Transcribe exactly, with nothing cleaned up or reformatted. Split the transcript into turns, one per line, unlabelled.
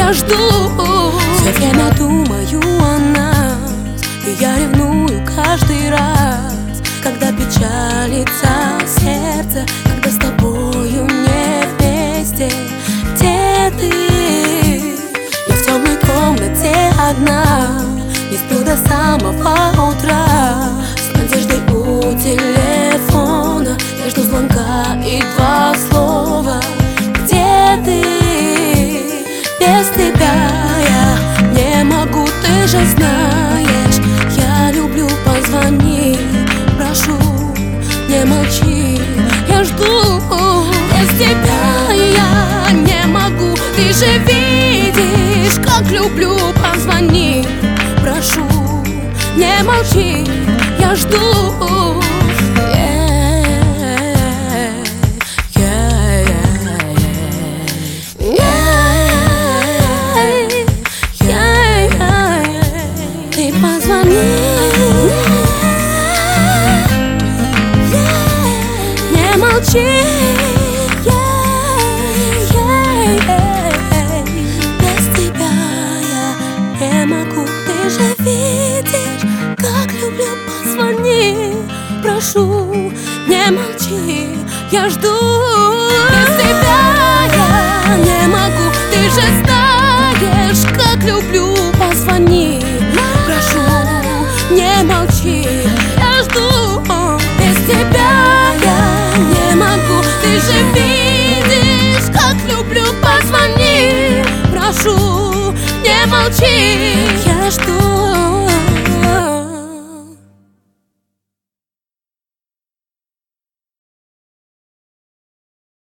я жду. Все время думаю о нас, и я ревную каждый раз, когда печалится сердце, когда с тобою не вместе. Где ты? Я в темной комнате одна, не сплю до самого утра, с надеждой у телефона. Я жду звонка и два слова. Где ты? Без тебя я не могу, ты же знаешь. Я люблю, позвони, прошу, не молчи, я жду. Без тебя я не могу, ты же видишь, как люблю, позвони, прошу, не молчи, я жду. Ты позвони, не молчи, без тебя я не могу, ты же видишь, как люблю, позвони, прошу, не молчи, я жду. Без тебя я не могу, ты же знаешь, как люблю, позвони, прошу, не молчи, я жду. Без тебя я не могу, ты же видишь, как люблю, позвони, прошу, не молчи.